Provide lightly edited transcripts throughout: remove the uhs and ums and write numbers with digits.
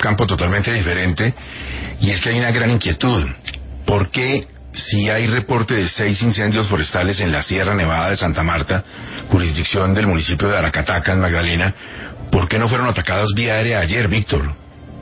campo totalmente diferente, y es que hay una gran inquietud. ¿Por qué, si hay reporte de 6 incendios forestales en la Sierra Nevada de Santa Marta, jurisdicción del municipio de Aracataca, en Magdalena, por qué no fueron atacados vía aérea ayer, Víctor?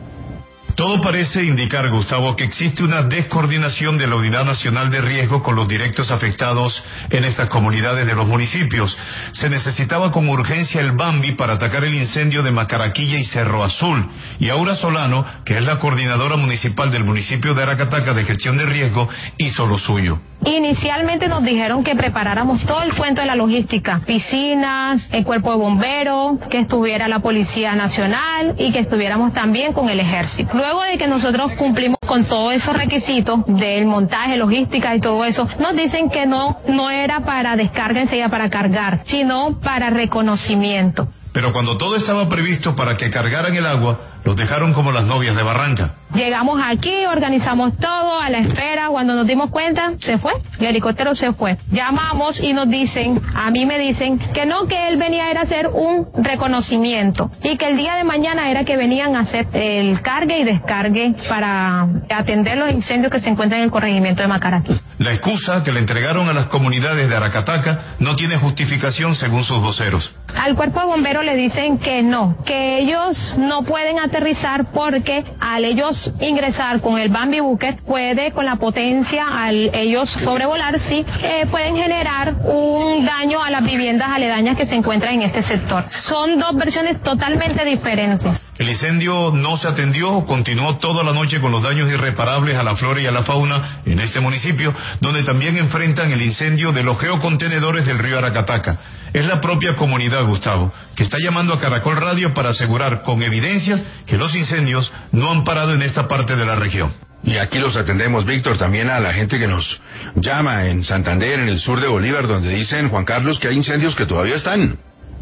Todo parece indicar, Gustavo, que existe una descoordinación de la Unidad Nacional de Riesgo con los directos afectados en estas comunidades de los municipios. Se necesitaba con urgencia el Bambi para atacar el incendio de Macaraquilla y Cerro Azul. Y Aura Solano, que es la coordinadora municipal del municipio de Aracataca de gestión de riesgo, hizo lo suyo. Inicialmente nos dijeron que preparáramos todo el cuento de la logística, piscinas, el cuerpo de bomberos, que estuviera la Policía Nacional y que estuviéramos también con el Ejército. Luego de que nosotros cumplimos con todos esos requisitos del montaje, logística y todo eso, nos dicen que no era para descarga enseguida, para cargar, sino para reconocimiento. Pero cuando todo estaba previsto para que cargaran el agua, los dejaron como las novias de Barranca. Llegamos aquí, organizamos todo a la espera. Cuando nos dimos cuenta, se fue, el helicóptero se fue. Llamamos y nos dicen, a mí me dicen que no, que él venía a hacer un reconocimiento y que el día de mañana era que venían a hacer el cargue y descargue para atender los incendios que se encuentran en el corregimiento de Macaraquí. La excusa que le entregaron a las comunidades de Aracataca no tiene justificación según sus voceros. Al cuerpo de bomberos le dicen que no, que ellos no pueden aterrizar porque al ellos ingresar con el Bambi Bucket puede, con la potencia, al ellos sobrevolar, sí, pueden generar un daño a las viviendas aledañas que se encuentran en este sector. Son dos versiones totalmente diferentes. El incendio no se atendió, continuó toda la noche con los daños irreparables a la flora y a la fauna en este municipio, donde también enfrentan el incendio de los geocontenedores del río Aracataca. Es la propia comunidad, Gustavo, que está llamando a Caracol Radio para asegurar con evidencias que los incendios no han parado en esta parte de la región. Y aquí los atendemos, Víctor, también a la gente que nos llama en Santander, en el sur de Bolívar, donde dicen, Juan Carlos, que hay incendios que todavía están.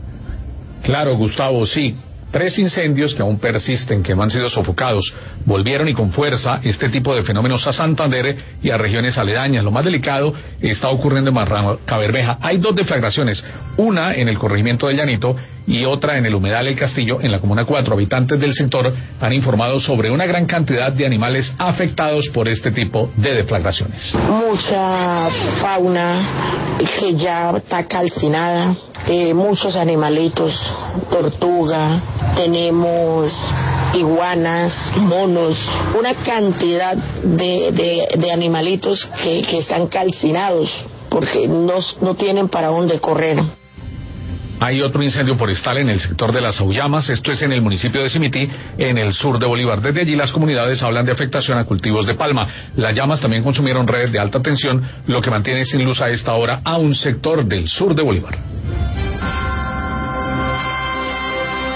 Claro, Gustavo, sí. 3 incendios que aún persisten, que no han sido sofocados, volvieron y con fuerza este tipo de fenómenos a Santander y a regiones aledañas. Lo más delicado está ocurriendo en Barrancabermeja. Hay 2 deflagraciones, una en el corregimiento de Llanito y otra en el humedal El Castillo, en la Comuna 4. Habitantes del sector han informado sobre una gran cantidad de animales afectados por este tipo de deflagraciones. Mucha fauna que ya está calcinada, muchos animalitos, tortuga, tenemos iguanas, monos, una cantidad de animalitos que están calcinados porque no tienen para dónde correr. Hay otro incendio forestal en el sector de las Auyamas, esto es en el municipio de Simití, en el sur de Bolívar. Desde allí las comunidades hablan de afectación a cultivos de palma. Las llamas también consumieron redes de alta tensión, lo que mantiene sin luz a esta hora a un sector del sur de Bolívar.